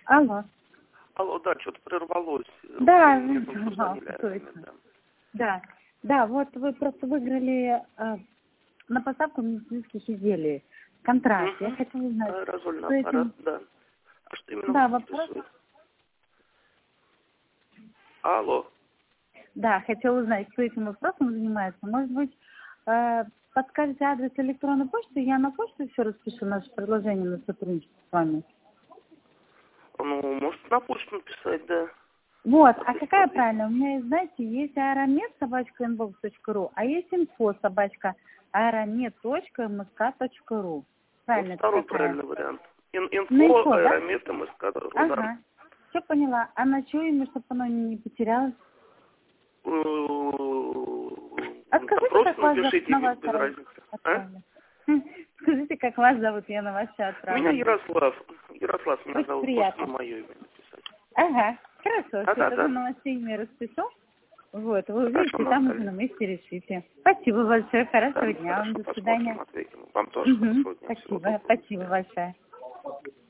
Алло. Алло, да, что-то прервалось. Да, Мне тут позвонили ранее, точно. Да, вот вы просто выиграли на поставку медицинских изделий контракт. Я хочу узнать, аэрозольный что аппарат, этим... да. А что именно Да, вас вопрос. интересует? Алло. Да, хотела узнать, кто этим вопросом занимается. Может быть, подскажете адрес электронной почты? Я на почту все распишу, наше предложение на сотрудничество с вами. Ну, может, на почту написать, да. Вот, а какая правильная? У меня, есть, знаете, есть aeromed@inbox.ru, а есть info@aeromed.msk.ru. Правильно, Вот это второй какая? правильный вариант. На Инфо, info, да? аэромет, МСК.ру, да. Ага. Все поняла. А на чье имя, чтобы оно не потерялось? А Да скажите, просто как вас зовут напишите, на ваш без сайт? разницы. А? Отправлю. Скажите, как вас зовут, я на ваш сайт Меня отправлю. Ярослав. Ярослав меня Очень зовут, можете на приятно. мое имя написать. Ага, хорошо, все, тогда Да. на ваше имя распишу. Вот, вы Хорошо, увидите, там уже Наталья. на месте решите. Спасибо большое, Да, хорошего дня вам, хорошо, до посмотрим, свидания. ответим. Вам тоже Угу, хорошего дня, всего спасибо, доброго. До спасибо свидания. большое.